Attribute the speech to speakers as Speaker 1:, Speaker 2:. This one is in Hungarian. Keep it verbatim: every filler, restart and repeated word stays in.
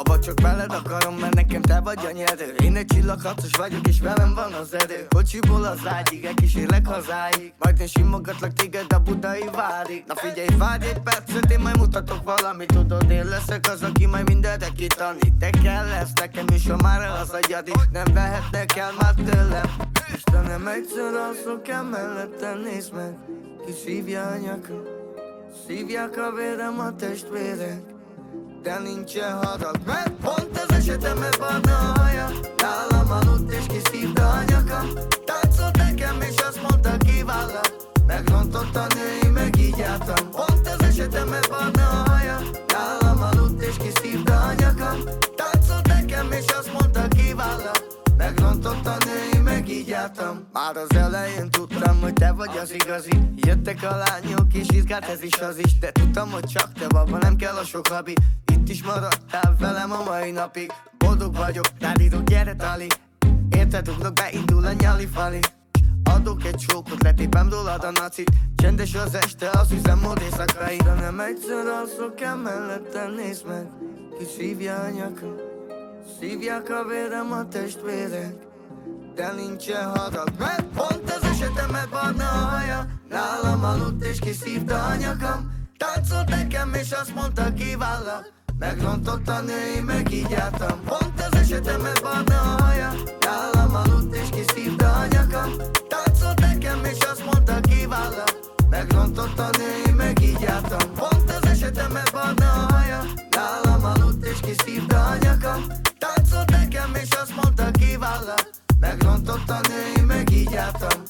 Speaker 1: Abba csak veled akarom, mert nekem te vagy a nyerő. Én egy csillagharcos vagyok és velem van az erő. Kocsiból az ágyig, elkísérlek hazáig. Majd én simogatlak téged a budai várig. Na figyelj, várj egy percet, én majd mutatok valamit. Tudod, én leszek az, aki majd mindenre kitanít. Te kell lesz nekem, és ha már az agyadik, nem vehetnek el már tőlem. Istenem, egyszer alszok el mellettem, nézd meg. Ki szívja a nyakam, szívják a vérem a testvérek. De nincsen harag, mert pont az esetemben barna a haja. Nálam aludt és kiszívta a nyakam. Táncolt nekem és azt mondta kivállam. Megrontott a női, meg így jártam. Pont az esetemben barna a haja. Nálam aludt és kiszívta a nyakam. Táncolt nekem és azt mondta kivállam. Megrontott a női, meg így jártam. Már az elején tudtam, hogy te vagy az igazi. Jöttek a lányok és izgált ez is az is. De tudtam, hogy csak te baba, nem kell a sok habi. Itt is maradtál velem a mai napig. Boldog vagyok, rád írok, gyere tali. Érted, ugrok, beindul a nyali fali. Adok egy csókot, letépem rólad a nacit. Csendes az este, az üzemmód éjszakai. De nem egyszer alszok el mellettem, nézd meg. Ki szívja a nyakam, szívják a vérem a testvérek. De nincsen harag, mert pont az esetemben barna a haja. Nálam aludt és kiszívta a nyakam. Táncolt nekem és azt mondta kivállam. Megrontott a női, meg így jártam. Pont az esetemben barna a haja. Nálam aludt és kiszívta a nyakam. Táncolt nekem és azt mondta kivállam. Megrontott a női, meg így jártam. Pont az esetemben barna a haja. Nálam aludt és kiszívta a nyakam. Táncolt nekem és azt mondta kivállam. Megrontott a női, meg így jártam.